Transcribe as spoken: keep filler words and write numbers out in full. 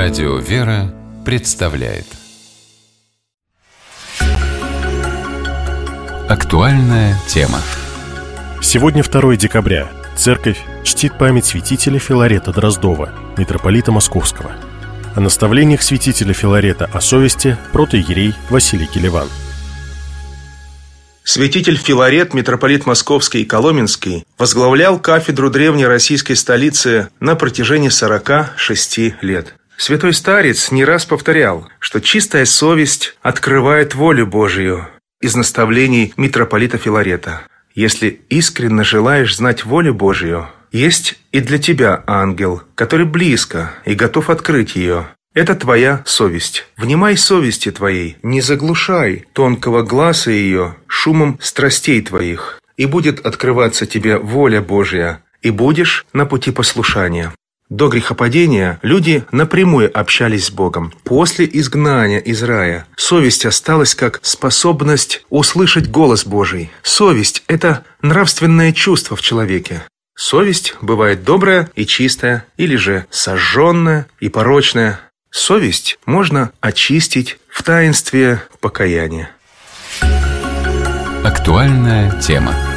Радио «Вера» представляет актуальная тема. Сегодня второе декабря. Церковь чтит память святителя Филарета Дроздова, митрополита Московского. О наставлениях святителя Филарета о совести протоиерей Василий Келеван. Святитель Филарет, митрополит Московский и Коломенский, возглавлял кафедру древней российской столицы на протяжении сорока шести лет. Святой старец не раз повторял, что чистая совесть открывает волю Божию из наставлений митрополита Филарета. Если искренне желаешь знать волю Божию, есть и для тебя ангел, который близко и готов открыть ее. Это твоя совесть. Внимай совести твоей, не заглушай тонкого гласа ее шумом страстей твоих, и будет открываться тебе воля Божья, и будешь на пути послушания. До грехопадения люди напрямую общались с Богом. После изгнания из рая совесть осталась как способность услышать голос Божий. Совесть – это нравственное чувство в человеке. Совесть бывает добрая и чистая, или же сожженная и порочная. Совесть можно очистить в таинстве покаяния. Актуальная тема.